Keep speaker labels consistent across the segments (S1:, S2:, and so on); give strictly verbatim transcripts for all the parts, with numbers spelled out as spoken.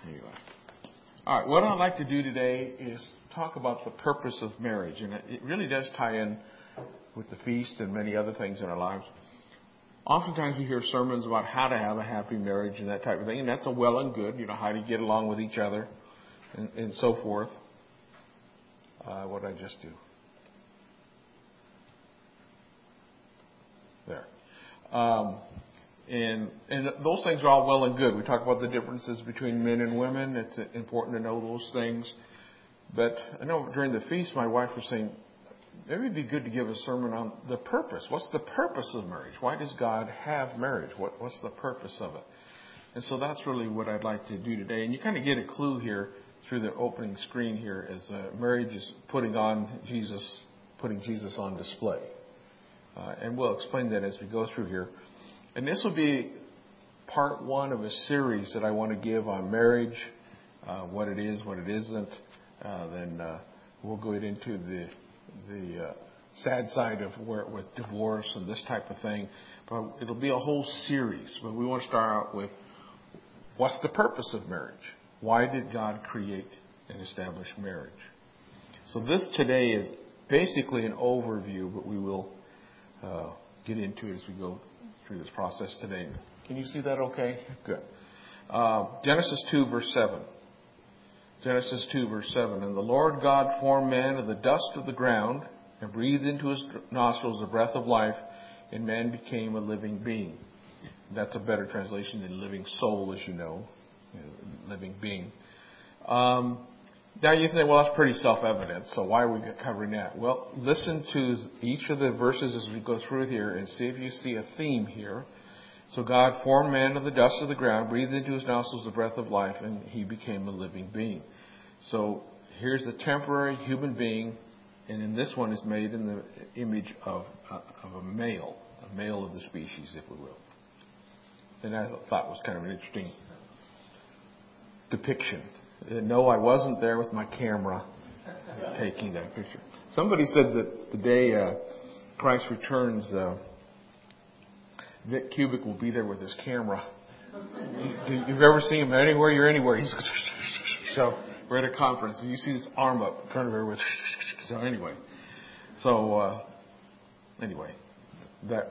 S1: Anyway. All right, what I'd like to do today is talk about the purpose of marriage. And it really does tie in with the feast and many other things in our lives. Oftentimes we hear sermons about how to have a happy marriage and that type of thing. And that's a well and good, you know, how to get along with each other and, and so forth. Uh, what did I just do? There. Um, and and those things are all well and good. We talk about the differences between men and women. It's important to know those things. But I know during the feast, my wife was saying, maybe it'd be good to give a sermon on the purpose. What's the purpose of marriage? Why does God have marriage? What, what's the purpose of it? And so that's really what I'd like to do today. And you kind of get a clue here through the opening screen here as uh, marriage is putting on Jesus, putting Jesus on display. Uh, and we'll explain that as we go through here. And this will be part one of a series that I want to give on marriage, uh, what it is, what it isn't. Uh, then uh, we'll go into the the uh, sad side of where with divorce and this type of thing. But it'll be a whole series. But we want to start out with what's the purpose of marriage? Why did God create and establish marriage? So this today is basically an overview, but we will uh, get into it as we go through this process today. Can you see that okay? Good. Uh, Genesis two, verse seven. Genesis two, verse seven. And the Lord God formed man of the dust of the ground and breathed into his nostrils the breath of life, and man became a living being. That's a better translation than living soul, as you know, living being. Um, now you think, well, that's pretty self-evident, so why are we covering that? Well, listen to each of the verses as we go through here and see if you see a theme here. So God formed man of the dust of the ground, breathed into his nostrils the breath of life, and he became a living being. So here's a temporary human being, and in this one is made in the image of, uh, of a male, a male of the species, if we will. And I thought was kind of an interesting depiction. Uh, no, I wasn't there with my camera taking that picture. Somebody said that the day uh, Christ returns, uh, Vic Cubic will be there with his camera. You, you've ever seen him anywhere? You're anywhere. He's so we're at a conference and you see this arm up in front of everyone. So anyway, so uh, anyway, that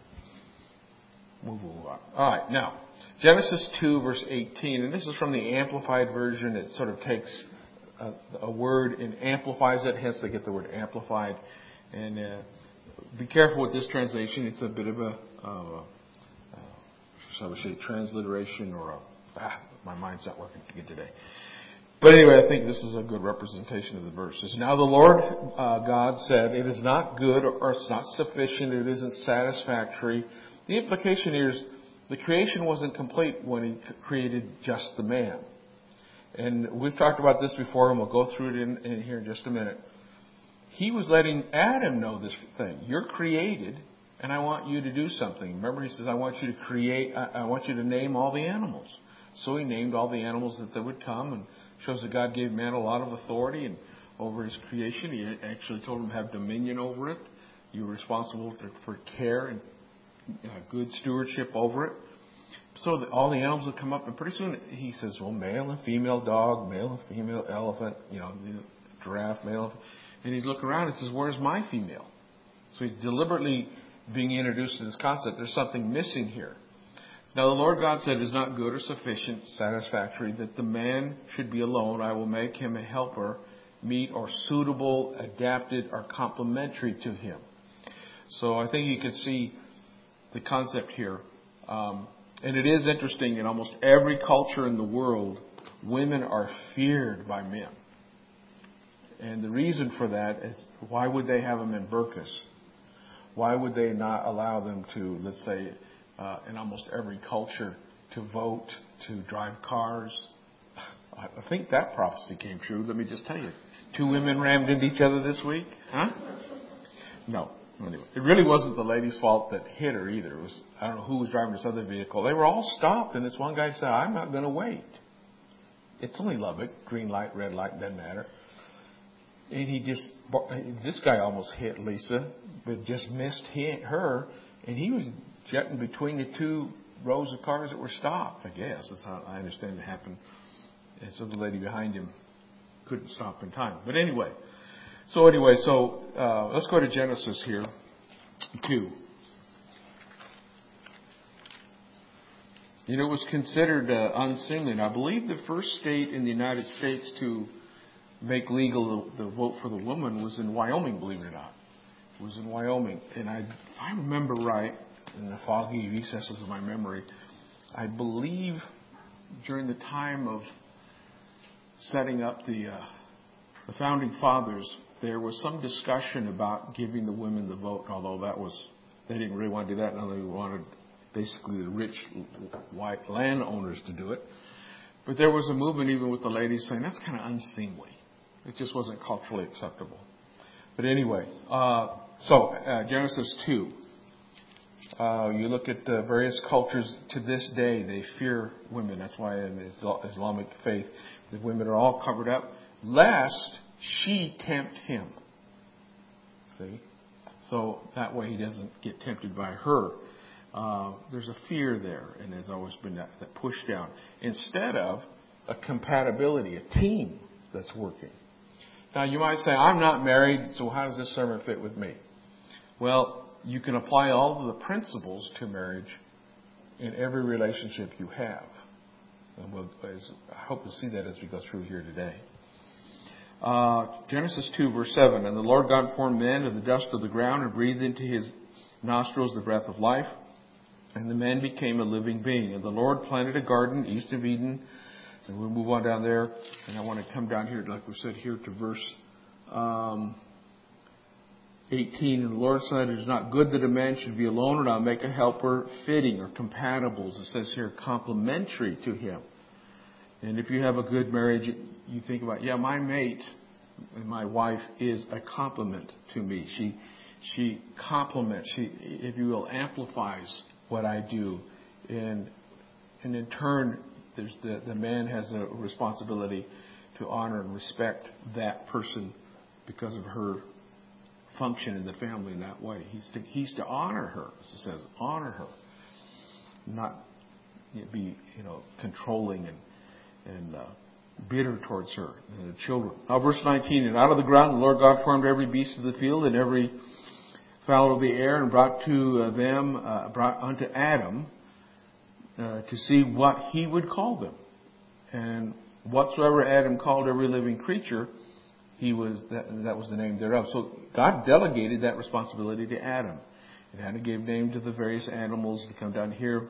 S1: we'll move on. All right, now Genesis two, verse eighteen, and this is from the Amplified Version. It sort of takes a, a word and amplifies it. Hence, they get the word amplified. And uh, be careful with this translation. It's a bit of a Uh, uh, shall we say, transliteration or a, ah, my mind's not working good today. But anyway, I think this is a good representation of the verses. Now the Lord uh, God said, it is not good or it's not sufficient, it isn't satisfactory. The implication here is the creation wasn't complete when he created just the man. And we've talked about this before, and we'll go through it in, in here in just a minute. He was letting Adam know this thing. You're created, and I want you to do something. Remember, he says, I want you to create, I, I want you to name all the animals. So he named all the animals that, that would come, and shows that God gave man a lot of authority and over his creation. He actually told him to have dominion over it. You were responsible to, for care and uh, good stewardship over it. So the, all the animals would come up, and pretty soon he says, well, male and female dog, male and female elephant, you know, giraffe, male. And he'd look around and says, where's my female? So he's deliberately being introduced to this concept. There's something missing here. Now the Lord God said, it is not good or sufficient, satisfactory, that the man should be alone. I will make him a helper, meet or suitable, adapted, or complementary to him. So I think you can see the concept here. Um, and it is interesting, in almost every culture in the world, women are feared by men. And the reason for that is, why would they have them in burqas? Why would they not allow them to, let's say, uh, in almost every culture, to vote, to drive cars? I think that prophecy came true. Let me just tell you. Two women rammed into each other this week. Huh? No. Anyway, it really wasn't the lady's fault that hit her either. It was, I don't know who was driving this other vehicle. They were all stopped, and this one guy said, I'm not going to wait. It's only Lubbock. Green light, red light, doesn't matter. And he just, this guy almost hit Lisa, but just missed hit her. And he was jetting between the two rows of cars that were stopped, I guess. That's how I understand it happened. And so the lady behind him couldn't stop in time. But anyway, so anyway, so uh, let's go to Genesis here, two. You know, it was considered uh, unseemly. And I believe the first state in the United States to make legal the, the vote for the woman was in Wyoming, believe it or not. It was in Wyoming. And I, if I remember right, in the foggy recesses of my memory, I believe during the time of setting up the uh, the founding fathers, there was some discussion about giving the women the vote, although that was, they didn't really want to do that. No, they wanted basically the rich white landowners to do it. But there was a movement even with the ladies saying that's kind of unseemly. It just wasn't culturally acceptable. But anyway, uh, so uh, Genesis two. Uh, you look at uh, various cultures to this day, they fear women. That's why in the Islamic faith, the women are all covered up, lest she tempt him. See? So that way he doesn't get tempted by her. Uh, there's a fear there, and there's always been that, that push down. Instead of a compatibility, a team that's working. Now you might say, I'm not married, so how does this sermon fit with me? Well, you can apply all of the principles to marriage in every relationship you have. And we'll, as, I hope you'll see that as we go through here today. Uh, Genesis two, verse seven. And the Lord God formed man of the dust of the ground and breathed into his nostrils the breath of life. And the man became a living being. And the Lord planted a garden east of Eden. And we'll move on down there. And I want to come down here, like we said, here to verse um, eighteen. And the Lord said, it is not good that a man should be alone, and I'll make a helper fitting or compatible. As it says here, complementary to him. And if you have a good marriage, you think about, yeah, my mate, my wife, is a complement to me. She she complements, she, if you will, amplifies what I do. And and in turn, there's the, the man has a responsibility to honor and respect that person because of her function in the family in that way. He's to, he's to honor her, as it says, honor her, not you know, be you know controlling and and uh, bitter towards her and the children. Now, verse nineteen, and out of the ground the Lord God formed every beast of the field and every fowl of the air, and brought to uh, them, uh, brought unto Adam uh, to see what he would call them. And whatsoever Adam called every living creature, he was that, that was the name thereof. So God delegated that responsibility to Adam. And Adam gave name to the various animals. You come down here,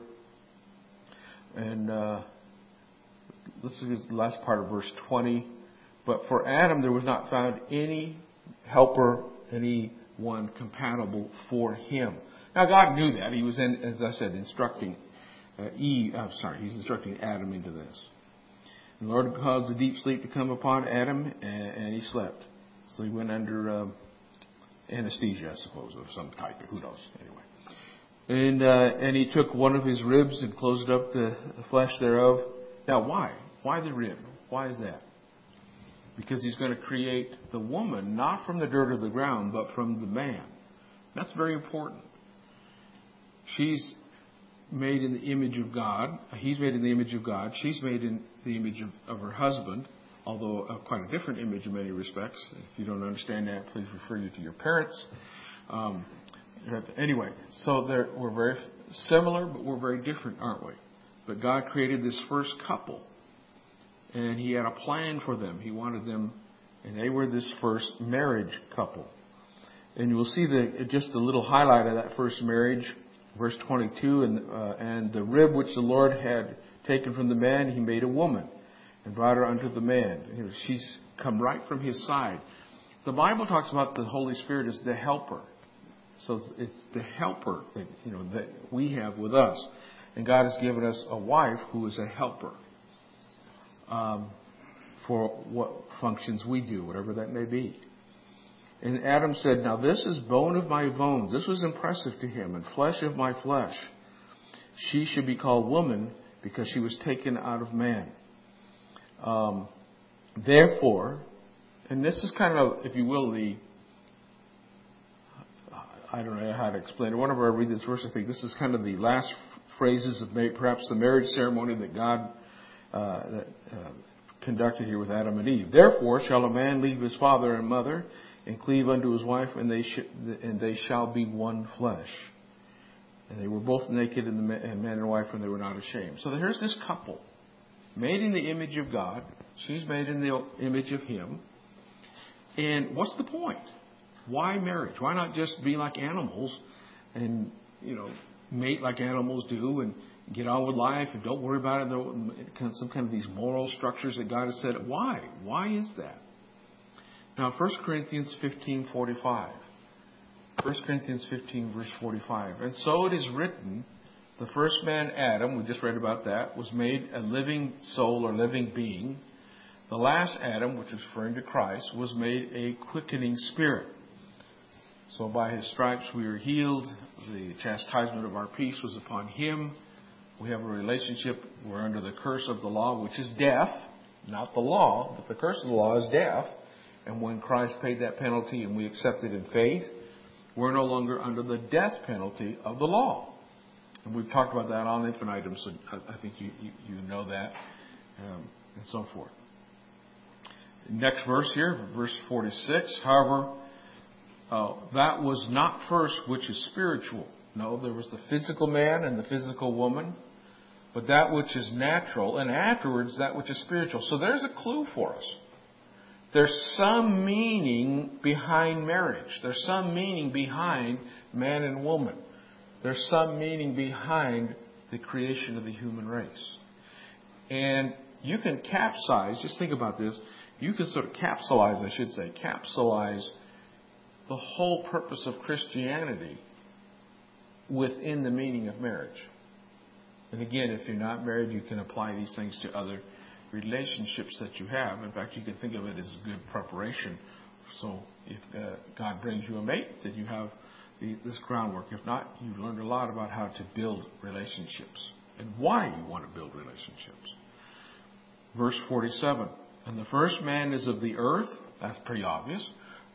S1: and uh, let's look at the last part of verse twenty. But for Adam there was not found any helper, any one compatible for him. Now God knew that. He was, in, as I said, instructing uh, Eve. I'm sorry, He's instructing Adam into this. And the Lord caused a deep sleep to come upon Adam, and, and he slept. So he went under um, anesthesia, I suppose, of some type. Who knows? Anyway. And uh, and he took one of his ribs and closed up the flesh thereof. Now, why? Why the rib? Why is that? Because he's going to create the woman, not from the dirt of the ground, but from the man. That's very important. She's made in the image of God. He's made in the image of God. She's made in the image of, of her husband, although uh, quite a different image in many respects. If you don't understand that, please refer you to your parents. Um, anyway, so we're very similar, but we're very different, aren't we? But God created this first couple, and He had a plan for them. He wanted them, and they were this first marriage couple. And you will see the just a little highlight of that first marriage, verse twenty-two, and uh, and the rib which the Lord had taken from the man, He made a woman, and brought her unto the man. You know, she's come right from His side. The Bible talks about the Holy Spirit as the helper. So it's the helper that you know that we have with us. And God has given us a wife who is a helper um, for what functions we do, whatever that may be. And Adam said, now this is bone of my bones. This was impressive to him. And flesh of my flesh. She should be called woman because she was taken out of man. Um, therefore, and this is kind of, if you will, the, I don't know how to explain it. Whenever I read this verse, I think this is kind of the last phrases of perhaps the marriage ceremony that God uh, that, uh, conducted here with Adam and Eve. Therefore shall a man leave his father and mother and cleave unto his wife, and they sh- and they shall be one flesh. And they were both naked, and the man and wife, and they were not ashamed. So here's this couple, made in the image of God. She's made in the image of Him. And what's the point? Why marriage? Why not just be like animals and, you know, mate like animals do and get on with life and don't worry about it? Some kind of these moral structures that God has said. Why? Why is that? Now, First Corinthians fifteen forty-five. First Corinthians fifteen, verse forty-five. And so it is written, the first man, Adam, we just read about that, was made a living soul or living being. The last Adam, which is referring to Christ, was made a quickening spirit. So by His stripes we are healed. The chastisement of our peace was upon Him. We have a relationship. We're under the curse of the law, which is death. Not the law, but the curse of the law is death. And when Christ paid that penalty and we accepted in faith, we're no longer under the death penalty of the law. And we've talked about that on infinitum, so I think you, you, you know that, um, and so forth. Next verse here, verse forty-six. However, uh, that was not first which is spiritual. No, there was the physical man and the physical woman, but that which is natural, and afterwards that which is spiritual. So there's a clue for us. There's some meaning behind marriage. There's some meaning behind man and woman. There's some meaning behind the creation of the human race. And you can capsize, just think about this, you can sort of capsulize, I should say, capsulize the whole purpose of Christianity within the meaning of marriage. And again, if you're not married, you can apply these things to other relationships that you have. In fact, you can think of it as good preparation. So if uh, God brings you a mate, then you have the, this groundwork. If not, you've learned a lot about how to build relationships and why you want to build relationships. Verse forty-seven. And the first man is of the earth. That's pretty obvious.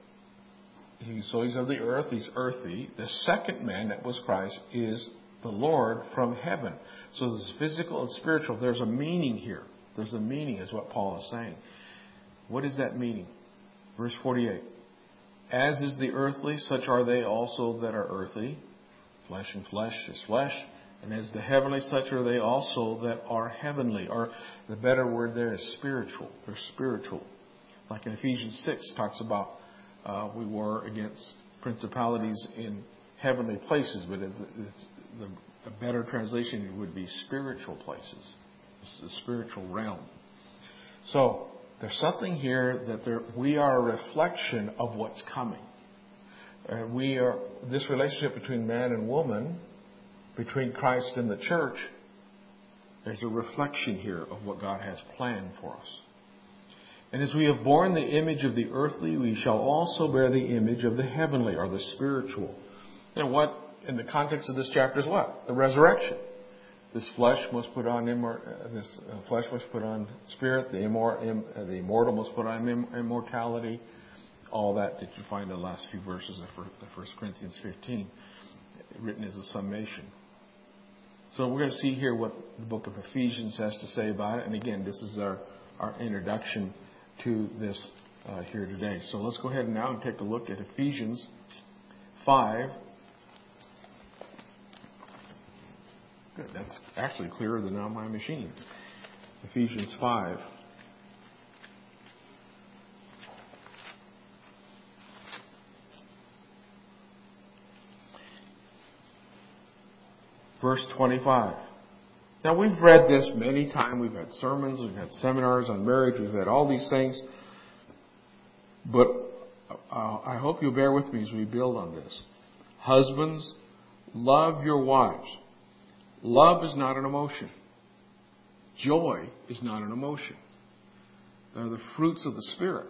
S1: He, so he's of the earth. He's earthy. The second man, that was Christ, is the Lord from heaven. So there's physical and spiritual. There's a meaning here. There's a meaning, is what Paul is saying. What is that meaning? Verse forty-eight. As is the earthly, such are they also that are earthly. Flesh and flesh is flesh. And as the heavenly, such are they also that are heavenly. Or the better word there is spiritual. They're spiritual. Like in Ephesians six talks about uh, we war against principalities in heavenly places. But it's, it's the, a better translation would be spiritual places. It's the spiritual realm. So there's something here that there, we are a reflection of what's coming. Uh, we are this relationship between man and woman, between Christ and the church. There's a reflection here of what God has planned for us. And as we have borne the image of the earthly, we shall also bear the image of the heavenly, or the spiritual. And what, in the context of this chapter, is what? The resurrection. This flesh must put on immor- uh, this uh, flesh must put on spirit. The, immor- im- uh, the immortal must put on im- immortality. All that that you find in the last few verses of First Corinthians fifteen, written as a summation. So we're going to see here what the book of Ephesians has to say about it. And again, this is our, our introduction to this uh, here today. So let's go ahead now and take a look at Ephesians five. Good. That's actually clearer than on my machine. Ephesians five. Verse twenty-five. Now, we've read this many times. We've had sermons, we've had seminars on marriage, we've had all these things. But uh, I hope you'll bear with me as we build on this. Husbands, love your wives. Love is not an emotion. Joy is not an emotion. They're the fruits of the Spirit.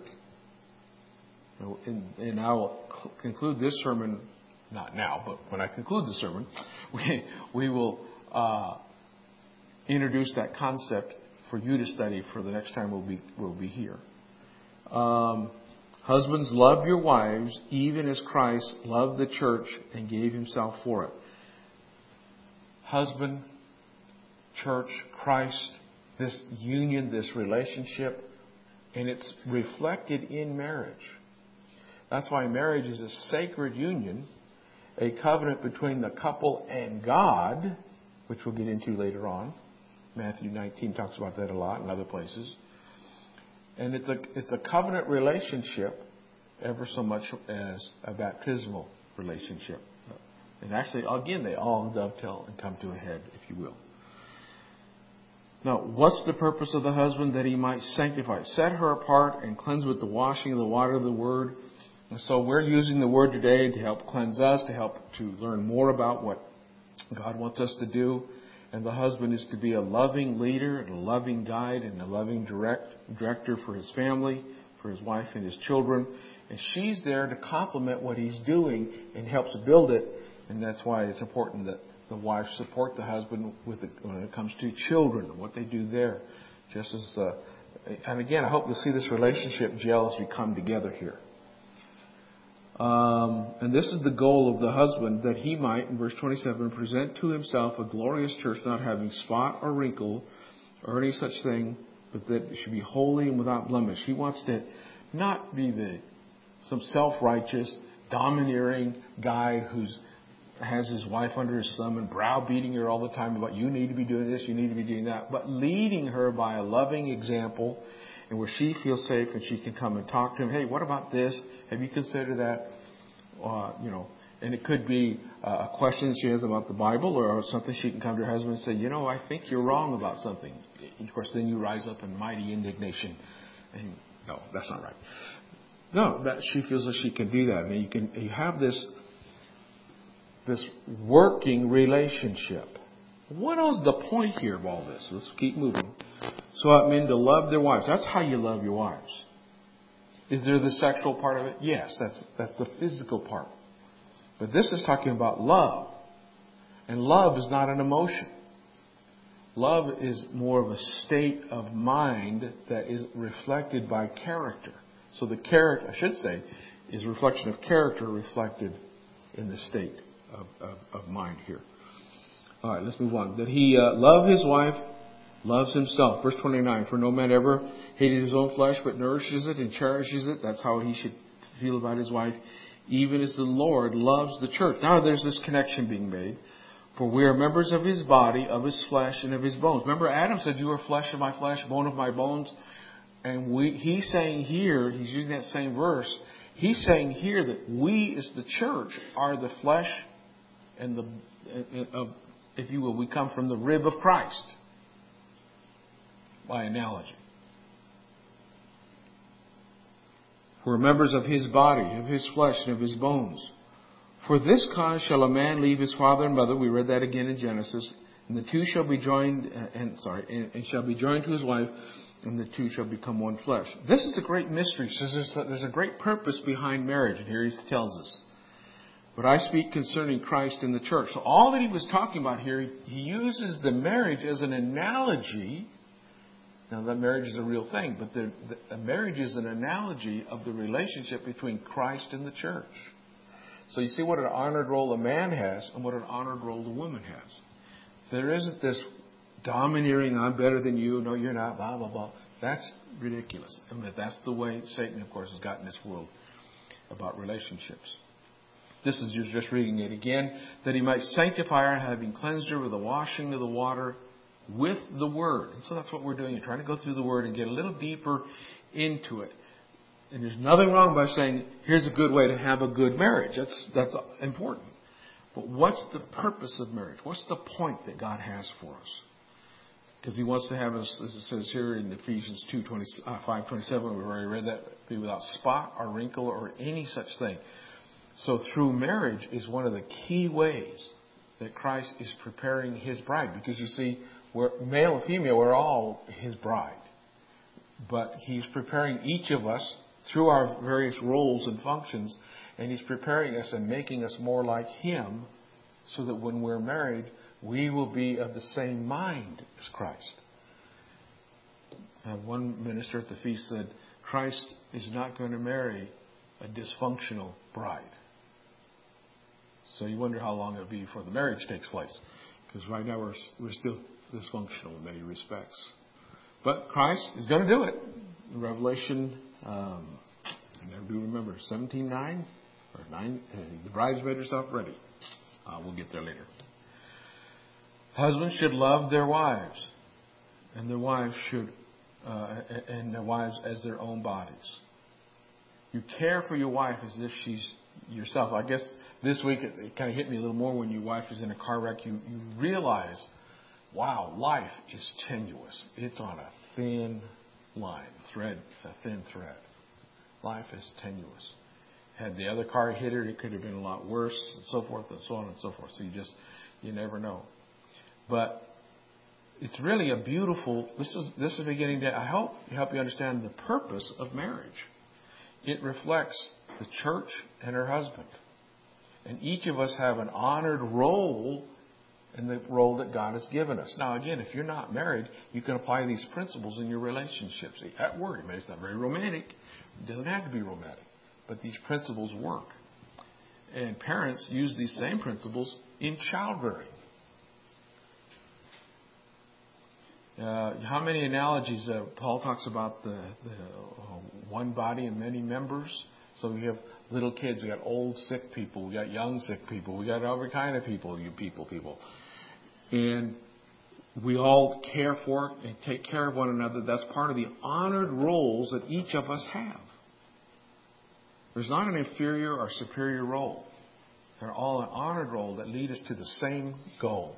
S1: And, and I will cl- conclude this sermon, not now, but when I conclude the sermon, we, we will uh, introduce that concept for you to study for the next time we'll be, we'll be here. Um, Husbands, love your wives, even as Christ loved the church and gave himself for it. Husband, church, Christ, this union, this relationship, and it's reflected in marriage. That's why marriage is a sacred union, a covenant between the couple and God, which we'll get into later on. Matthew nineteen talks about that a lot in other places. And it's a it's a covenant relationship ever so much as a baptismal relationship. And actually, again, they all dovetail and come to a head, if you will. Now, what's the purpose of the husband? That he might sanctify, set her apart and cleanse with the washing of the water of the Word. And so we're using the Word today to help cleanse us, to help to learn more about what God wants us to do. And the husband is to be a loving leader and a loving guide and a loving direct, director for his family, for his wife and his children. And she's there to complement what he's doing and helps build it. And that's why it's important that the wife support the husband with it when it comes to children and what they do there. Just as, uh, and again, I hope you'll see this relationship gel as we come together here. Um, and this is the goal of the husband, that he might, in verse twenty-seven, present to himself a glorious church, not having spot or wrinkle or any such thing, but that it should be holy and without blemish. He wants to not be the some self-righteous, domineering guy who's has his wife under his thumb and browbeating her all the time about you need to be doing this, you need to be doing that, but leading her by a loving example, and where she feels safe and she can come and talk to him. Hey, what about this? Have you considered that? Uh, you know, and it could be a question that she has about the Bible, or something she can come to her husband and say, you know, I think you're wrong about something. Of course, then you rise up in mighty indignation. And no, that's not right. No, that she feels that she can do that. And you can you have this this working relationship. What is the point here of all this? Let's keep moving. So it means to love their wives. That's how you love your wives. Is there the sexual part of it? Yes, that's that's the physical part. But this is talking about love. And love is not an emotion. Love is more of a state of mind that is reflected by character. So the character, I should say, is a reflection of character reflected in the state of, of, of mind here. All right, let's move on. That he uh, love his wife, loves himself. Verse twenty-nine, for no man ever hated his own flesh, but nourishes it and cherishes it. That's how he should feel about his wife, even as the Lord loves the church. Now there's this connection being made. For we are members of his body, of his flesh, and of his bones. Remember, Adam said, you are flesh of my flesh, bone of my bones. And we, he's saying here, he's using that same verse, he's saying here that we as the church are the flesh and the, uh, if you will, we come from the rib of Christ, by analogy. We're members of his body, of his flesh, and of his bones. For this cause shall a man leave his father and mother. We read that again in Genesis. And the two shall be joined, and sorry, and, and shall be joined to his wife, and the two shall become one flesh. This is a great mystery. So there's a, there's a great purpose behind marriage, and here he tells us. But I speak concerning Christ and the church. So all that he was talking about here, he uses the marriage as an analogy. Now that marriage is a real thing, but the, the marriage is an analogy of the relationship between Christ and the church. So you see what an honored role a man has and what an honored role the woman has. There isn't this domineering, I'm better than you, no you're not, blah, blah, blah. That's ridiculous. I mean, that's the way Satan, of course, has gotten this world about relationships. This is you're just reading it again. That he might sanctify her, having cleansed her with the washing of the water with the Word. And so that's what we're doing. We're trying to go through the Word and get a little deeper into it. And there's nothing wrong by saying, here's a good way to have a good marriage. That's that's important. But what's the purpose of marriage? What's the point that God has for us? Because he wants to have us, as it says here in Ephesians two, five, twenty-seven, we've already read that, be without spot or wrinkle or any such thing. So through marriage is one of the key ways that Christ is preparing his bride. Because you see, we're, male and female, we're all his bride. But he's preparing each of us through our various roles and functions, and he's preparing us and making us more like him, so that when we're married, we will be of the same mind as Christ. Uh, one minister at the feast said, Christ is not going to marry a dysfunctional bride. So you wonder how long it'll be before the marriage takes place. Because right now we're, we're still dysfunctional in many respects. But Christ is going to do it. In Revelation, um, I never do remember, seventeen nine or nine. Uh, the bride's made herself ready. Uh, we'll get there later. Husbands should love their wives, and their wives should, uh, and their wives as their own bodies. You care for your wife as if she's yourself. I guess this week it, it kind of hit me a little more when your wife is in a car wreck. You, you realize, wow, life is tenuous. It's on a thin line, thread, a thin thread. Life is tenuous. Had the other car hit her, it could have been a lot worse, and so forth, and so on and so forth. So you just, you never know. But it's really a beautiful. This is this is beginning to. I hope help you understand the purpose of marriage. It reflects the church and her husband. And each of us have an honored role in the role that God has given us. Now, again, if you're not married, you can apply these principles in your relationships. At work, maybe it's not very romantic. It doesn't have to be romantic. But these principles work. And parents use these same principles in childbearing. Uh, how many analogies? Uh, Paul talks about the, the uh, one body and many members. So we have little kids, we got old sick people, we got young sick people, we got every kind of people, you people, people. And we all care for and take care of one another. That's part of the honored roles that each of us have. There's not an inferior or superior role. They're all an honored role that lead us to the same goal.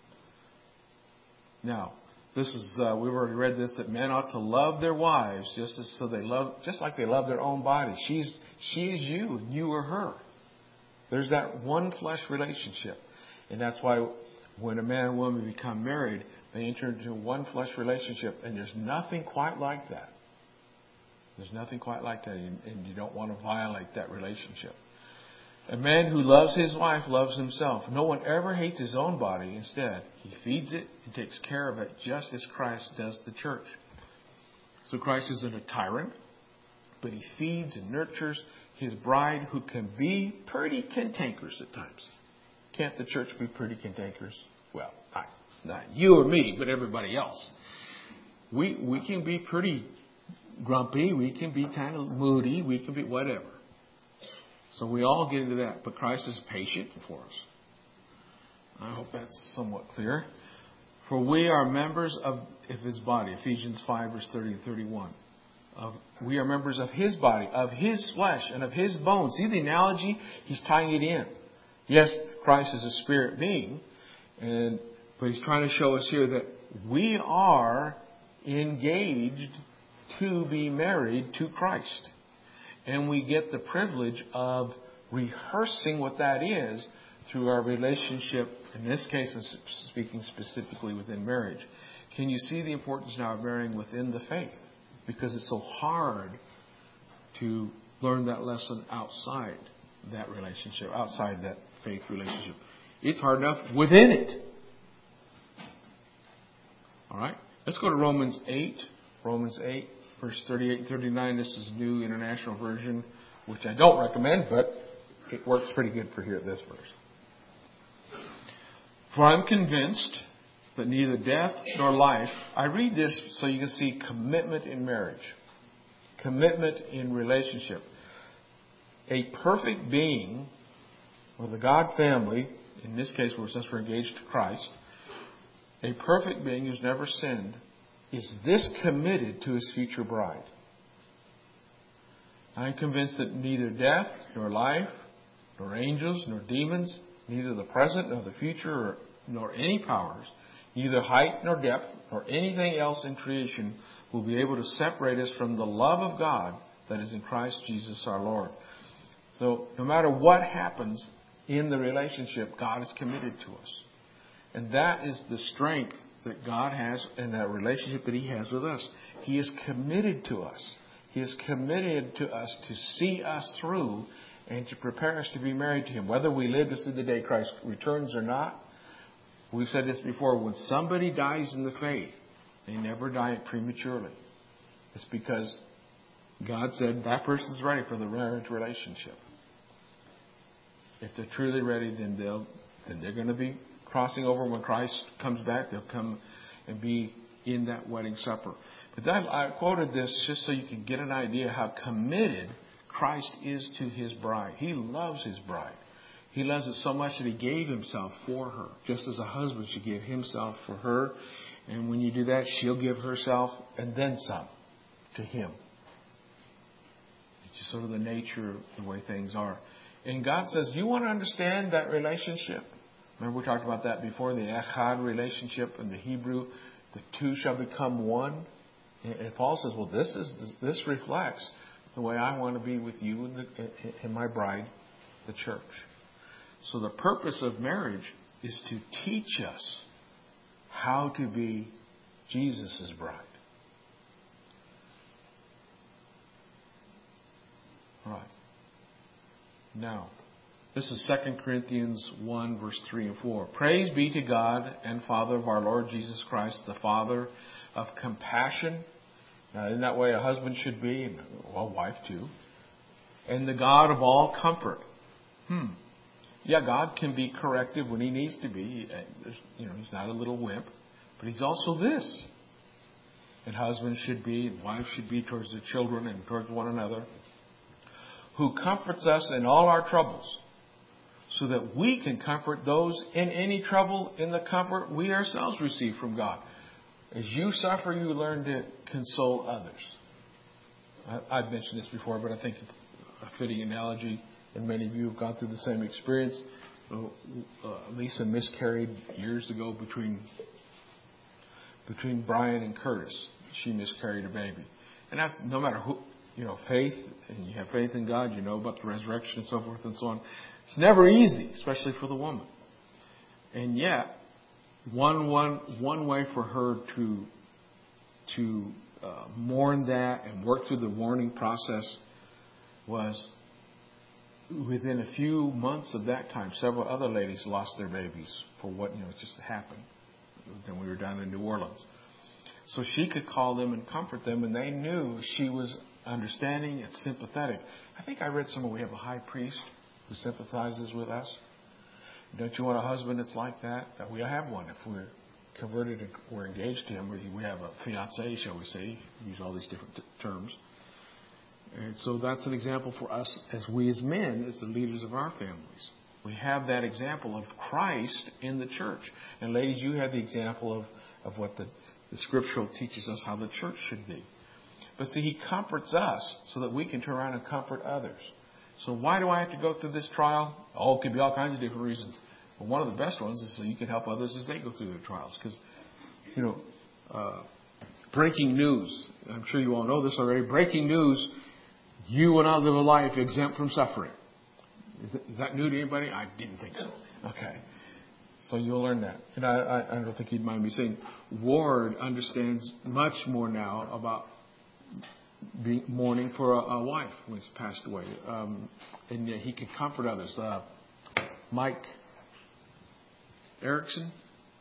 S1: Now, this is uh, we've already read this, that men ought to love their wives just as so they love just like they love their own body. She's she is you, and you are her. There's that one flesh relationship, and that's why when a man and woman become married, they enter into one flesh relationship, and there's nothing quite like that. There's nothing quite like that, and you don't want to violate that relationship. A man who loves his wife loves himself. No one ever hates his own body. Instead, he feeds it and takes care of it just as Christ does the church. So Christ isn't a tyrant, but he feeds and nurtures his bride, who can be pretty cantankerous at times. Can't the church be pretty cantankerous? Well, not, not you or me, but everybody else. We we can be pretty grumpy. We can be kind of moody. We can be whatever. So we all get into that. But Christ is patient for us. I hope that's somewhat clear. For we are members of, of his body. Ephesians five, verse thirty and thirty-one. Of, we are members of his body, of his flesh, and of his bones. See the analogy? He's tying it in. Yes, Christ is a spirit being, and but he's trying to show us here that we are engaged to be married to Christ. And we get the privilege of rehearsing what that is through our relationship, in this case, I'm speaking specifically within marriage. Can you see the importance now of marrying within the faith? Because it's so hard to learn that lesson outside that relationship, outside that faith relationship. It's hard enough within it. All right? Let's go to Romans eight. Romans eight, verse thirty-eight and thirty-nine. This is New International Version, which I don't recommend, but it works pretty good for here at this verse. For I'm convinced that neither death nor life. I read this so you can see commitment in marriage. Commitment in relationship. A perfect being, or the God family, in this case, since we're engaged to Christ, a perfect being who's never sinned, is this committed to his future bride. I am convinced that neither death, nor life, nor angels, nor demons, neither the present nor the future, nor any powers, neither height nor depth, nor anything else in creation will be able to separate us from the love of God that is in Christ Jesus our Lord. So no matter what happens in the relationship, God is committed to us. And that is the strength that God has in that relationship that he has with us. He is committed to us. He is committed to us to see us through and to prepare us to be married to him. Whether we live to see the day Christ returns or not, we've said this before, when somebody dies in the faith, they never die prematurely. It's because God said that person's ready for the marriage relationship. If they're truly ready, then they'll then they're going to be crossing over when Christ comes back. They'll come and be in that wedding supper. But that, I quoted this just so you can get an idea how committed Christ is to His bride. He loves His bride. He loves it so much that He gave Himself for her, just as a husband should give himself for her. And when you do that, she'll give herself and then some to Him. It's just sort of the nature of the way things are. And God says, do you want to understand that relationship? Remember we talked about that before, the echad relationship in the Hebrew. The two shall become one. And Paul says, well, this is this reflects the way I want to be with you and, the, and my bride, the church. So the purpose of marriage is to teach us how to be Jesus' bride. All right. Now, this is Second Corinthians one, verse three and four. Praise be to God and Father of our Lord Jesus Christ, the Father of compassion. Now, in that way a husband should be, and a wife too. And the God of all comfort. Hmm. Yeah, God can be corrective when He needs to be. You know, He's not a little wimp. But He's also this. And husbands should be, and wives should be towards their children and towards one another. Who comforts us in all our troubles, so that we can comfort those in any trouble in the comfort we ourselves receive from God. As you suffer, you learn to console others. I've mentioned this before, but I think it's a fitting analogy, and many of you have gone through the same experience. Lisa miscarried years ago between between Brian and Curtis. She miscarried a baby. And that's no matter who, you know, faith, and you have faith in God, you know about the resurrection and so forth and so on. It's never easy, especially for the woman. And yet, one one one way for her to to uh, mourn that and work through the mourning process was within a few months of that time, several other ladies lost their babies for what, you know, just happened. Then we were down in New Orleans. So she could call them and comfort them, and they knew she was understanding and sympathetic. I think I read somewhere we have a high priest who sympathizes with us. Don't you want a husband that's like that? We have one. If we're converted and we're engaged to him, we have a fiancé, shall we say. We use all these different t- terms. And so that's an example for us as we as men, as the leaders of our families. We have that example of Christ in the church. And ladies, you have the example of, of what the, the scriptural teaches us how the church should be. But see, He comforts us so that we can turn around and comfort others. So why do I have to go through this trial? Oh, it could be all kinds of different reasons. But one of the best ones is so you can help others as they go through their trials. Because, you know, uh, breaking news. I'm sure you all know this already. Breaking news. You will not live a life exempt from suffering. Is that, is that new to anybody? I didn't think so. Okay. So you'll learn that. And I, I, I don't think you'd mind me saying, Ward understands much more now about being mourning for a, a wife when he's passed away. Um, and yet he can comfort others. Uh, Mike Erickson,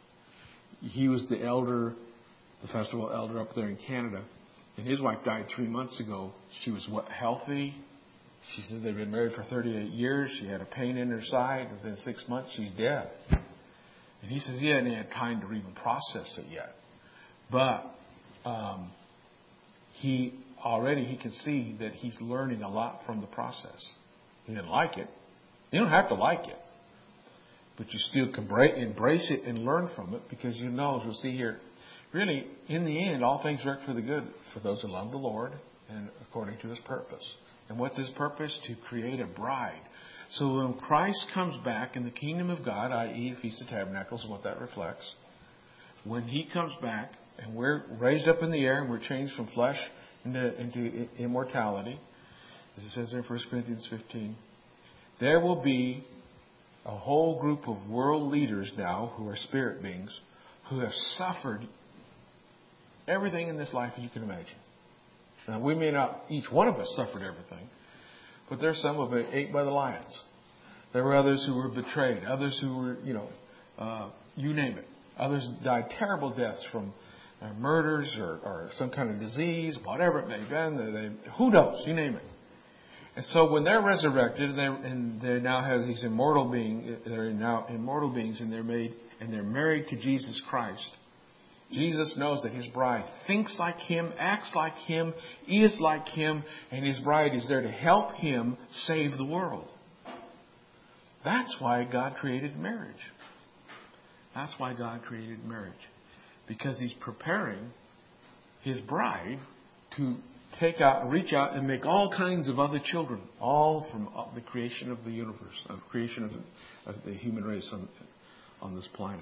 S1: he was the elder, the festival elder up there in Canada. And his wife died three months ago. She was what, healthy. She said they'd been married for thirty-eight years. She had a pain in her side. Within six months, she's dead. And he says he hadn't had time to even process it yet. But um, he already, he can see that he's learning a lot from the process. He didn't like it. You don't have to like it. But you still can embrace it and learn from it, because you know, as we'll see here, really, in the end, all things work for the good for those who love the Lord and according to His purpose. And what's His purpose? To create a bride. So when Christ comes back in the kingdom of God, that is. Feast of Tabernacles, and what that reflects, when He comes back and we're raised up in the air and we're changed from flesh into, into immortality, as it says in First Corinthians fifteen, there will be a whole group of world leaders now who are spirit beings who have suffered everything in this life you can imagine. Now, we may not, each one of us suffered everything, but there's some of it ate by the lions. There were others who were betrayed, others who were, you know, uh, you name it. Others died terrible deaths from uh, murders or, or some kind of disease, whatever it may have been. They, they, who knows? You name it. And so when they're resurrected, and, and they now have these immortal beings, they're now immortal beings, and they're made and they're married to Jesus Christ. Jesus knows that His bride thinks like Him, acts like Him, is like Him, and His bride is there to help Him save the world. That's why God created marriage. That's why God created marriage. Because He's preparing His bride to take out, reach out and make all kinds of other children, all from the creation of the universe, of creation of the, of the human race on, on this planet.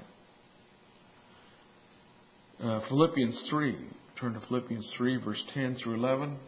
S1: Uh, Philippians three. Turn to Philippians three, verse ten through eleven.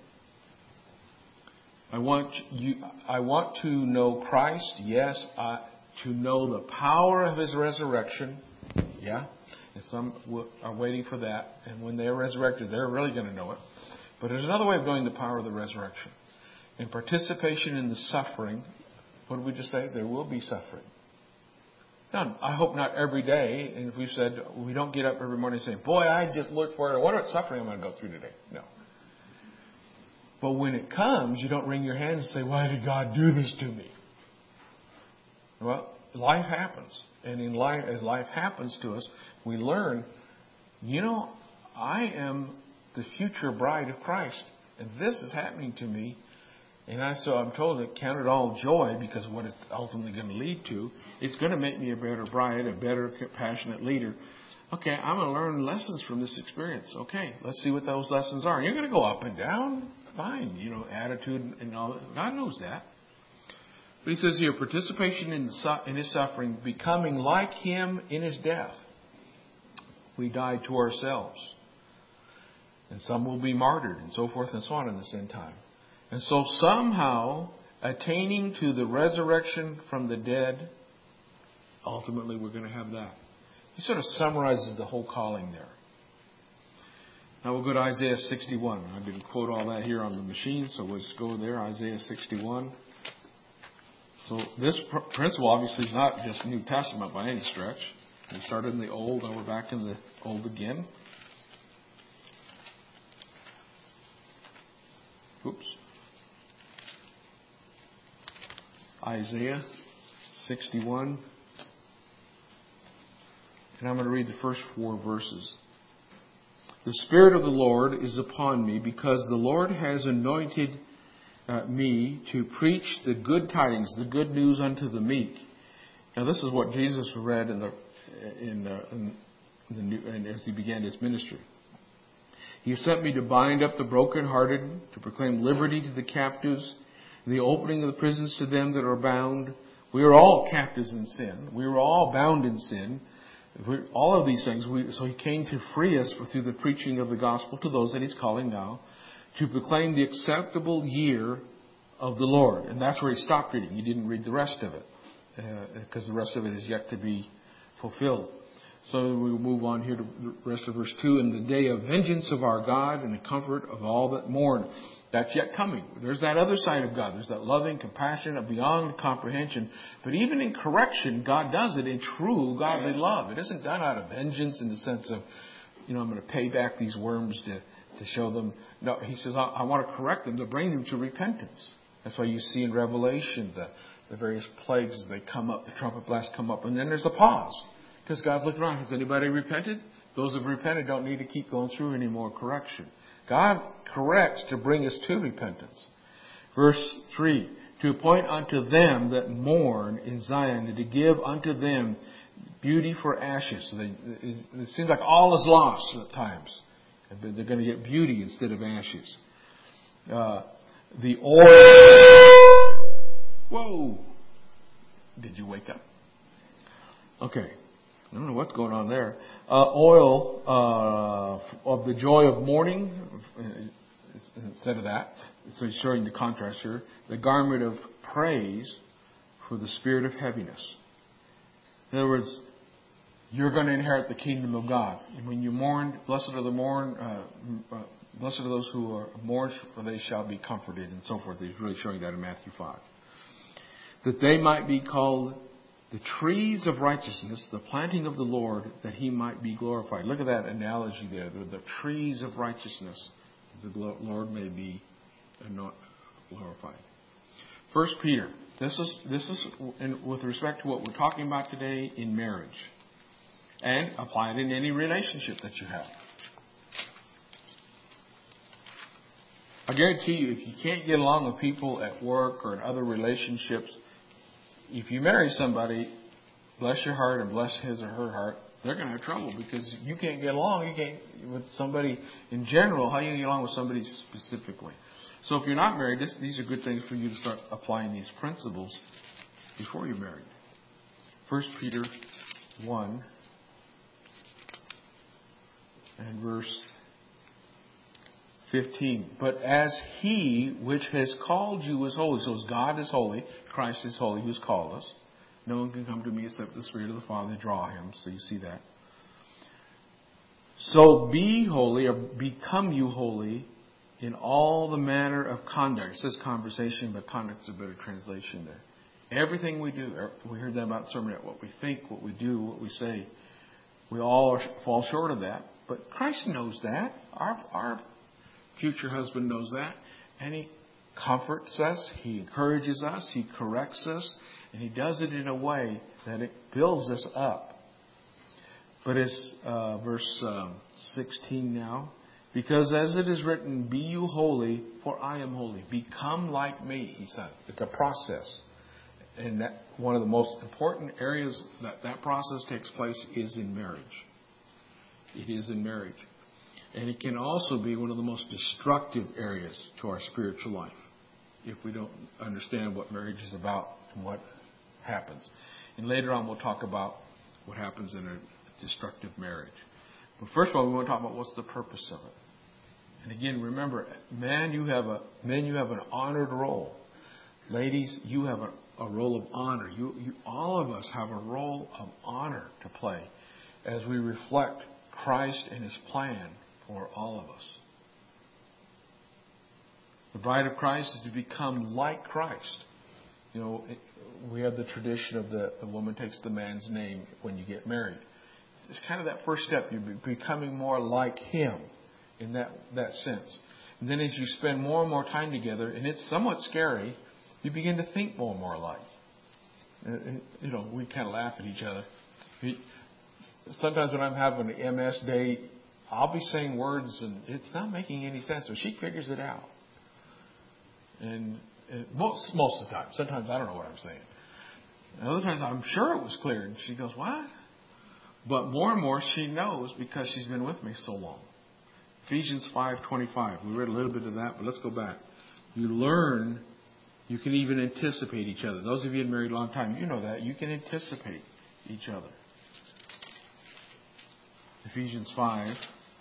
S1: I want you. I want to know Christ. Yes, uh, to know the power of His resurrection. Yeah, and some are waiting for that. And when they're resurrected, they're really going to know it. But there's another way of knowing the power of the resurrection. In participation in the suffering. What did we just say? There will be suffering. Now, I hope not every day. And if we said, we don't get up every morning saying, boy, I just look for it. What suffering I'm going to go through today? No. But when it comes, you don't wring your hands and say, why did God do this to me? Well, life happens. And in life, as life happens to us, we learn, you know, I am the future bride of Christ. And this is happening to me. And I, so I'm told to count it all joy, because what it's ultimately going to lead to, it's going to make me a better bride, a better, compassionate leader. Okay, I'm going to learn lessons from this experience. Okay, let's see what those lessons are. You're going to go up and down. Fine, you know, attitude and all that. God knows that. But He says here, participation in, the, in His suffering, becoming like Him in His death. We died to ourselves. And some will be martyred and so forth and so on in this end time. And so somehow, attaining to the resurrection from the dead, ultimately we're going to have that. He sort of summarizes the whole calling there. Now we'll go to Isaiah sixty-one. I didn't quote all that here on the machine, so we'll just go there, Isaiah sixty-one. So this pr- principle obviously is not just New Testament by any stretch. We started in the Old, and we're back in the Old again. Oops. Isaiah sixty-one. And I'm going to read the first four verses. The Spirit of the Lord is upon me, because the Lord has anointed uh, me to preach the good tidings, the good news unto the meek. Now this is what Jesus read in the in, uh, in the new, and as He began His ministry. He sent me to bind up the brokenhearted, to proclaim liberty to the captives, and the opening of the prisons to them that are bound. We are all captives in sin. We were all bound in sin. We're, all of these things. We, so He came to free us through the preaching of the gospel to those that He's calling now, to proclaim the acceptable year of the Lord. And that's where He stopped reading. He didn't read the rest of it, uh, because the rest of it is yet to be fulfilled. So we will move on here to the rest of verse two. In the day of vengeance of our God and the comfort of all that mourn. That's yet coming. There's that other side of God. There's that loving, compassionate, beyond comprehension. But even in correction, God does it in true godly love. It isn't done out of vengeance in the sense of, you know, I'm going to pay back these worms to, to show them. No, He says, I, I want to correct them to bring them to repentance. That's why you see in Revelation the, the various plagues as they come up, the trumpet blasts come up, and then there's a pause. Because God's looking around. Has anybody repented? Those who have repented don't need to keep going through any more correction. God corrects to bring us to repentance. Verse three. To appoint unto them that mourn in Zion, and to give unto them beauty for ashes. So they, it, it seems like all is lost at times. But they're going to get beauty instead of ashes. Uh, the oil. Whoa. Did you wake up? Okay. I don't know what's going on there. Uh, oil uh, of the joy of mourning, instead of that. So he's showing the contrast here. The garment of praise for the spirit of heaviness. In other words, you're going to inherit the kingdom of God. And when you mourn, blessed are the mourn, uh, uh, blessed are those who are mourn, for they shall be comforted, and so forth. He's really showing that in Matthew five. That they might be called the trees of righteousness, the planting of the Lord, that He might be glorified. Look at that analogy there. The, the trees of righteousness, the Lord may be glorified. First Peter. This is this is in, with respect to what we're talking about today in marriage. And apply it in any relationship that you have. I guarantee you, if you can't get along with people at work or in other relationships, if you marry somebody, bless your heart and bless his or her heart, they're going to have trouble because you can't get along. You can't with somebody in general. How are you going to get along with somebody specifically? So if you're not married, this, these are good things for you to start applying these principles before you're married. First Peter one and verse fifteen. But as He which has called you is holy. So as God is holy, Christ is holy, who's called us. No one can come to me except the Spirit of the Father draw him. So you see that. So be holy, or become you holy, in all the manner of conduct. It says conversation, but conduct is a better translation there. Everything we do, we heard that about sermonette, what we think, what we do, what we say. We all fall short of that. But Christ knows that. Our, our future husband knows that. And He comforts us. He encourages us. He corrects us. And He does it in a way that it builds us up. But it's uh, verse um, sixteen now. Because as it is written, be you holy, for I am holy. Become like me, He says. It's a process. And that one of the most important areas that that process takes place is in marriage. It is in marriage. And it can also be one of the most destructive areas to our spiritual life if we don't understand what marriage is about and what happens. And later on we'll talk about what happens in a destructive marriage. But first of all, we want to talk about what's the purpose of it. And again, remember, man, you have a men, you have an honored role. Ladies, you have a, a role of honor. You, you, all of us have a role of honor to play as we reflect Christ and His plan for all of us. The bride of Christ is to become like Christ. You know, it, we have the tradition of the, the woman takes the man's name when you get married. It's kind of that first step. You're becoming more like Him in that, that sense. And then as you spend more and more time together, and it's somewhat scary, you begin to think more and more alike. You know, we kind of laugh at each other. Sometimes when I'm having an M S day, I'll be saying words and it's not making any sense. So she figures it out. And most, most of the time. Sometimes I don't know what I'm saying. And other times I'm sure it was clear. And she goes, what? But more and more she knows because she's been with me so long. Ephesians five twenty-five. We read a little bit of that, but let's go back. You learn, you can even anticipate each other. Those of you who have married a long time, you know that. You can anticipate each other. Ephesians five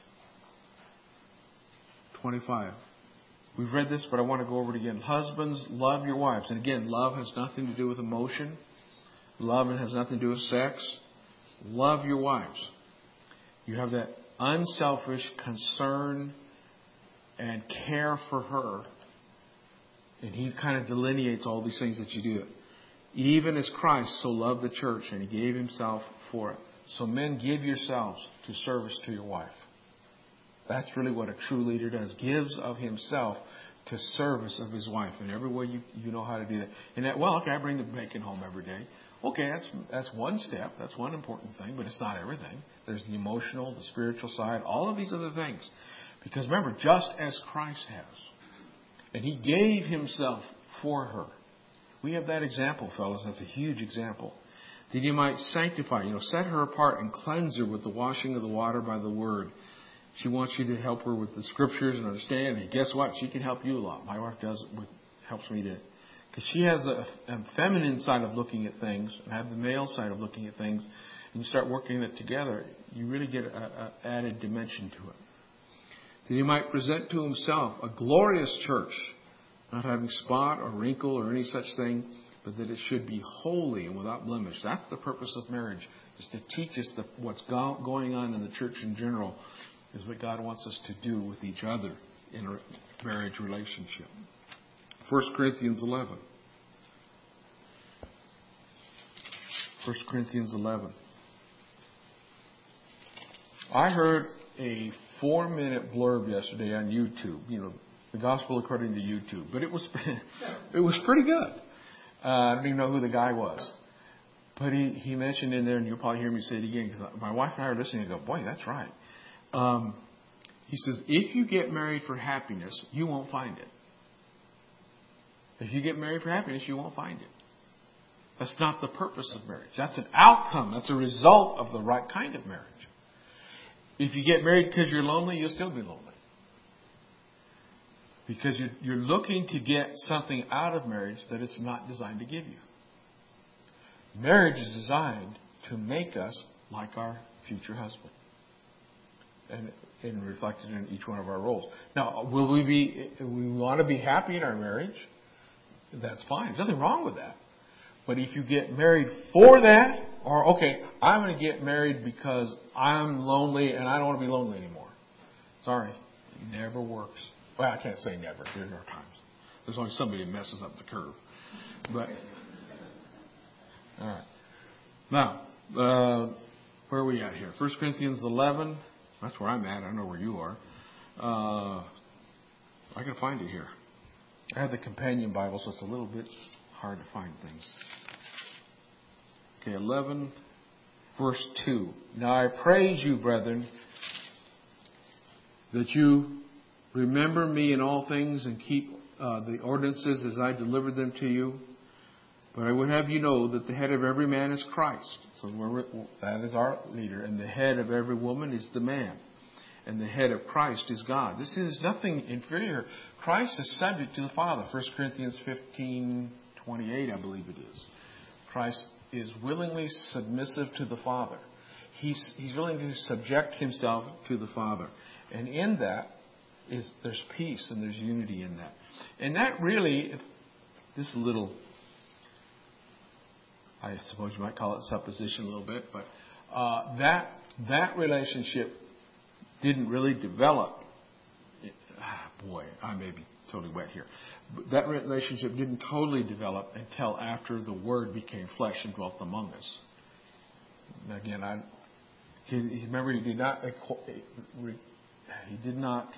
S1: twenty-five. We've read this, but I want to go over it again. Husbands, love your wives. And again, love has nothing to do with emotion. Love has nothing to do with sex. Love your wives. You have that unselfish concern and care for her. And He kind of delineates all these things that you do. Even as Christ so loved the church and He gave Himself for it. So men, give yourselves to service to your wife. That's really what a true leader does. Gives of himself to service of his wife. In every way you, you know how to do that. And that, well, okay, I bring the bacon home every day. Okay, that's that's one step. That's one important thing, but it's not everything. There's the emotional, the spiritual side, all of these other things. Because remember, just as Christ has. And He gave Himself for her. We have that example, fellas. That's a huge example. That He might sanctify, you know, set her apart and cleanse her with the washing of the water by the Word. She wants you to help her with the Scriptures and understand. And guess what? She can help you a lot. My wife does it with, helps me to. Because she has a, a feminine side of looking at things and I have the male side of looking at things. And you start working it together, you really get an added dimension to it. That He might present to Himself a glorious church, not having spot or wrinkle or any such thing, but that it should be holy and without blemish. That's the purpose of marriage, is to teach us the, what's go, going on in the church in general, is what God wants us to do with each other in a marriage relationship. First Corinthians eleven. First Corinthians eleven. I heard a four-minute blurb yesterday on YouTube. You know, the gospel according to YouTube, but it was it was pretty good. Uh, I don't even know who the guy was, But he, he mentioned in there, and you'll probably hear me say it again, because my wife and I are listening and go, boy, that's right. Um, he says, if you get married for happiness, you won't find it. If you get married for happiness, you won't find it. That's not the purpose of marriage. That's an outcome. That's a result of the right kind of marriage. If you get married because you're lonely, you'll still be lonely. Because you're, you're looking to get something out of marriage that it's not designed to give you. Marriage is designed to make us like our future husband. And, and reflected in each one of our roles. Now, will we be, we want to be happy in our marriage? That's fine. There's nothing wrong with that. But if you get married for that, or, okay, I'm going to get married because I'm lonely and I don't want to be lonely anymore. Sorry, it never works. Well, I can't say never. There are times. There's always somebody that messes up the curve. But, all right. Now, uh, where are we at here? First Corinthians eleven. That's where I'm at. I don't know where you are. Uh, I can find it here. I have the companion Bible, so it's a little bit hard to find things. Okay, eleven, verse two. Now I praise you, brethren, that you remember me in all things and keep uh, the ordinances as I delivered them to you. But I would have you know that the head of every man is Christ. So we're, that is our leader. And the head of every woman is the man. And the head of Christ is God. This is nothing inferior. Christ is subject to the Father. First Corinthians fifteen twenty-eight, I believe it is. Christ is willingly submissive to the Father. He's, he's willing to subject himself to the Father. And in that, is there's peace and there's unity in that. And that really, if this little, I suppose you might call it supposition a little bit, but uh, that that relationship didn't really develop. Ah, boy, I may be totally wet here. But that relationship didn't totally develop until after the Word became flesh and dwelt among us. And again, I he, he, remember he did not he did not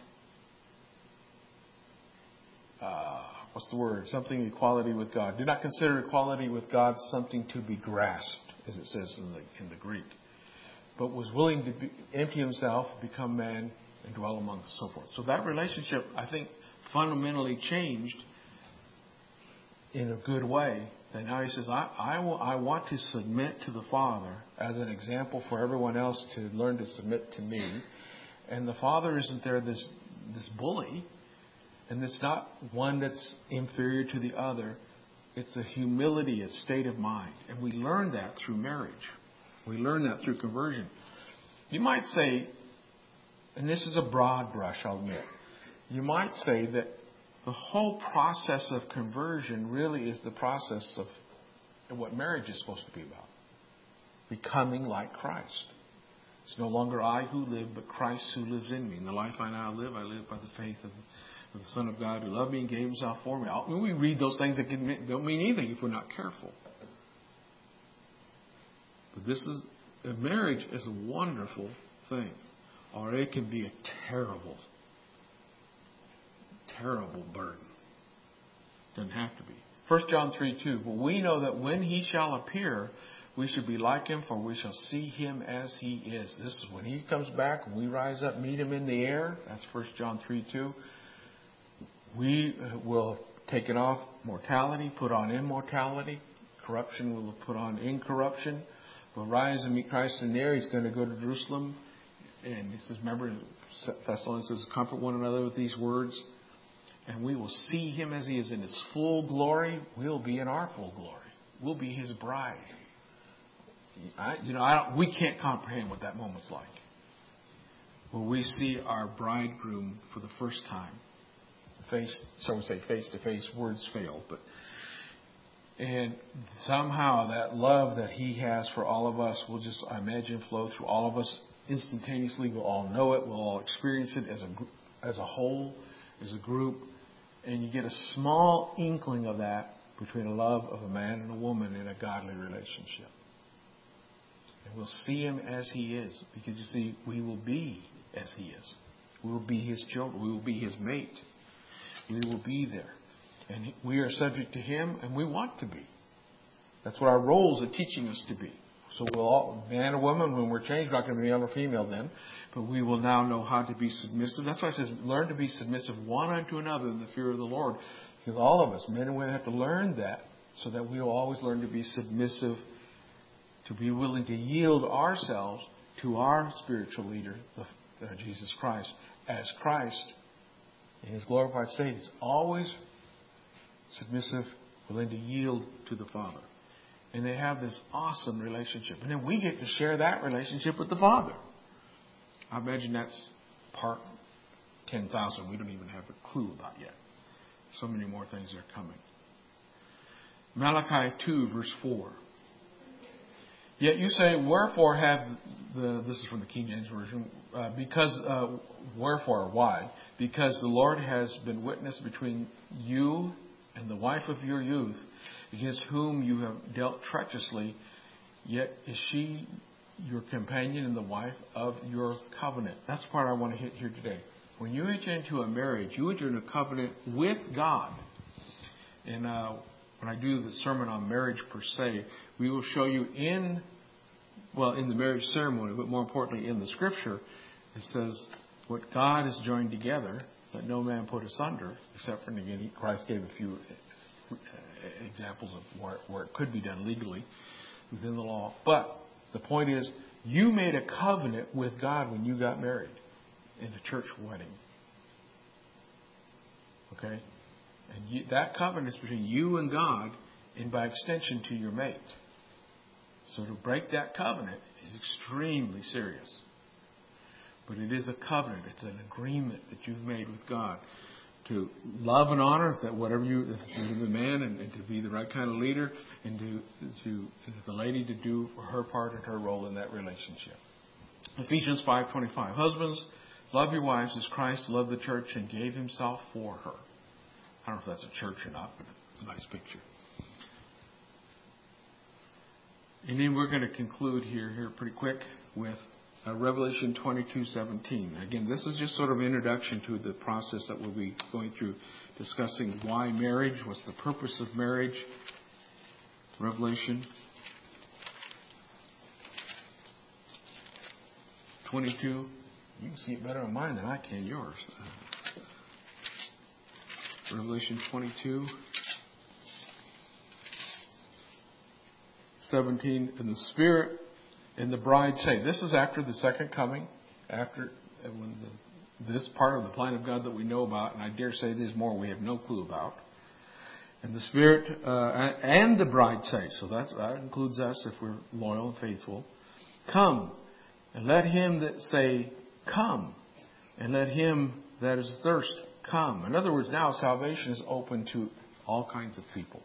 S1: uh, what's the word? Something equality with God. Did not consider equality with God something to be grasped, as it says in the in the Greek. But was willing to be, empty himself, become man, and dwell among us, so forth. So that relationship, I think, fundamentally changed in a good way. And now he says, I, I, will, I want to submit to the Father as an example for everyone else to learn to submit to me. And the Father isn't there this this bully, and it's not one that's inferior to the other. It's a humility, a state of mind. And we learn that through marriage. We learn that through conversion. You might say, and this is a broad brush, I'll admit, you might say that the whole process of conversion really is the process of what marriage is supposed to be about. Becoming like Christ. It's no longer I who live, but Christ who lives in me. In the life I now live, I live by the faith of the, of the Son of God who loved me and gave himself for me. When we read those things that don't mean anything if we're not careful. But this is, marriage is a wonderful thing. Or it can be a terrible, terrible burden. Doesn't have to be. First John three two. But we know that when he shall appear, we shall be like him, for we shall see him as he is. This is when he comes back, when we rise up, meet him in the air. That's First John three two. We will take it off mortality, put on immortality. Corruption will put on incorruption. We'll rise and meet Christ in the air. He's going to go to Jerusalem. And he says, remember, Thessalonians says, comfort one another with these words. And we will see him as he is in his full glory. We'll be in our full glory. We'll be his bride. I, you know, I don't, we can't comprehend what that moment's like. When we see our bridegroom for the first time. Face, so we say face to face, words fail, but and somehow that love that he has for all of us will just, I imagine, flow through all of us instantaneously. We'll all know it. We'll all experience it as a as a whole, as a group. And you get a small inkling of that between the love of a man and a woman in a godly relationship. And we'll see him as he is. Because you see, we will be as he is. We will be his children. We will be his mate. We will be there. And we are subject to him, and we want to be. That's what our roles are teaching us to be. So we'll all, man or woman, when we're changed, we're not going to be male or female then, but we will now know how to be submissive. That's why it says, learn to be submissive one unto another in the fear of the Lord. Because all of us, men and women, have to learn that so that we will always learn to be submissive, to be willing to yield ourselves to our spiritual leader, the, uh, Jesus Christ, as Christ, in His glorified state, is always submissive, willing to yield to the Father. And they have this awesome relationship. And then we get to share that relationship with the Father. I imagine that's part ten thousand we don't even have a clue about yet. So many more things are coming. Malachi two, verse four. Yet you say, wherefore have the, this is from the King James Version, uh, because, uh, wherefore, why? Because the Lord has been witness between you and the wife of your youth, against whom you have dealt treacherously, yet is she your companion and the wife of your covenant. That's the part I want to hit here today. When you enter into a marriage, you enter into a covenant with God. And uh, when I do the sermon on marriage per se, we will show you in, well, in the marriage ceremony, but more importantly in the Scripture, it says, what God has joined together, let no man put asunder, except for, and again, Christ gave a few examples of where, where it could be done legally within the law. But the point is, you made a covenant with God when you got married in a church wedding. Okay? And you, that covenant is between you and God, and by extension to your mate. So to break that covenant is extremely serious. But it is a covenant. It's an agreement that you've made with God to love and honor that whatever you, to the man, and, and to be the right kind of leader, and to, to the lady to do her part and her role in that relationship. Ephesians five twenty-five. Husbands, love your wives as Christ loved the church and gave Himself for her. I don't know if that's a church or not, but it's a nice picture. And then we're going to conclude here, here pretty quick with Uh, Revelation twenty-two seventeen. Again, this is just sort of an introduction to the process that we'll be going through, discussing why marriage, what's the purpose of marriage. Revelation twenty-two. You can see it better on mine than I can yours. Uh, Revelation twenty-two seventeen. And the Spirit and the bride say, this is after the second coming, after when the, this part of the plan of God that we know about, and I dare say there's more we have no clue about. And the Spirit uh, and the bride say, so that, that includes us if we're loyal and faithful, come, and let him that say, come, and let him that is thirst come. In other words, now salvation is open to all kinds of people.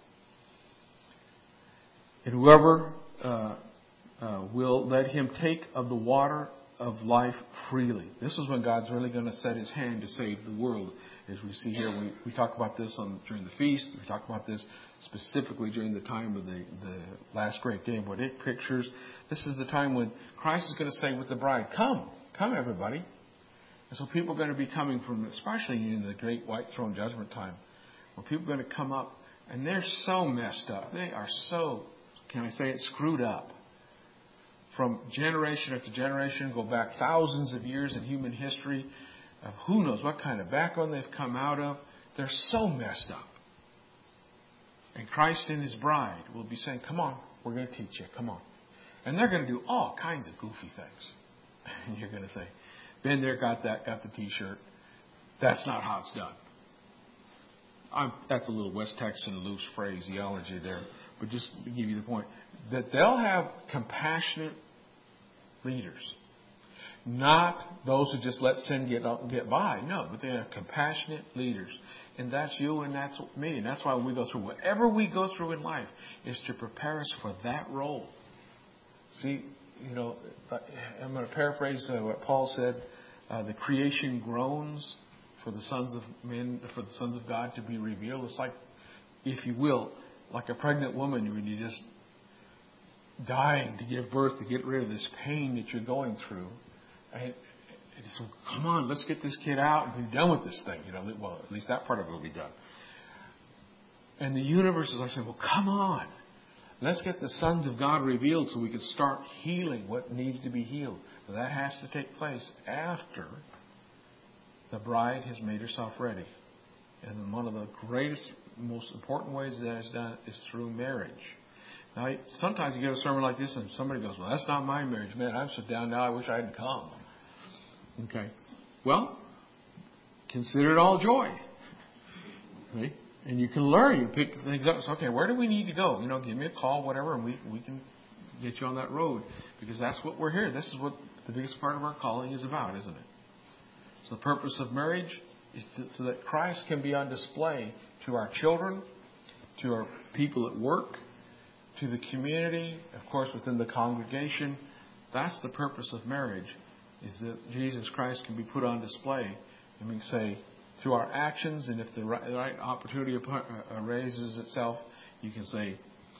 S1: And whoever uh, Uh, will let him take of the water of life freely. This is when God's really going to set His hand to save the world. As we see here, we, we talk about this on during the feast. We talk about this specifically during the time of the, the last great day. What it pictures, this is the time when Christ is going to say with the bride, come, come everybody. And so people are going to be coming from, especially in the great white throne judgment time, where people are going to come up and they're so messed up. They are so, can I say it, screwed up. From generation after generation, go back thousands of years in human history, of who knows what kind of background they've come out of. They're so messed up. And Christ and His bride will be saying, come on, we're going to teach you, come on. And they're going to do all kinds of goofy things. And you're going to say, been there, got that, got the t-shirt. That's not how it's done. I'm, that's a little West Texan loose phraseology there. But just to give you the point, that they'll have compassionate leaders. Not those who just let sin get get by. No, but they are compassionate leaders. And that's you and that's me. And that's why we go through whatever we go through in life is to prepare us for that role. See, you know, I'm going to paraphrase uh, what Paul said. Uh, the creation groans for the sons of men, for the sons of God to be revealed. It's like, if you will, like a pregnant woman when you just dying to give birth, to get rid of this pain that you're going through. And it's, come on, let's get this kid out and be done with this thing. You know, well, at least that part of it will be done. And the universe is like saying, well, come on, Let's get the sons of God revealed so we can start healing what needs to be healed. But that has to take place after the bride has made herself ready. And one of the greatest, most important ways that is done is through marriage. Now, sometimes you get a sermon like this and somebody goes, well, that's not my marriage. Man, I'm so down now, I wish I hadn't come. Okay. Well, consider it all joy. Okay? And you can learn. You pick things up. So, okay, where do we need to go? You know, give me a call, whatever, and we we can get you on that road. Because that's what we're here. This is what the biggest part of our calling is about, isn't it? So the purpose of marriage is to, so that Christ can be on display to our children, to our people at work, to the community, of course, within the congregation. That's the purpose of marriage, is that Jesus Christ can be put on display. And we can say, through our actions, and if the right, the right opportunity raises itself, you can say,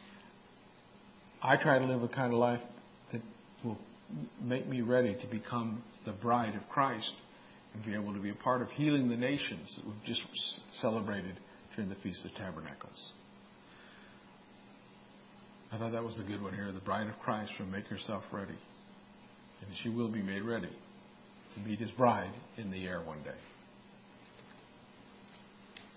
S1: I try to live a kind of life that will make me ready to become the bride of Christ and be able to be a part of healing the nations that we've just celebrated during the Feast of Tabernacles. I thought that was a good one here. The bride of Christ will make herself ready. And she will be made ready to meet his bride in the air one day.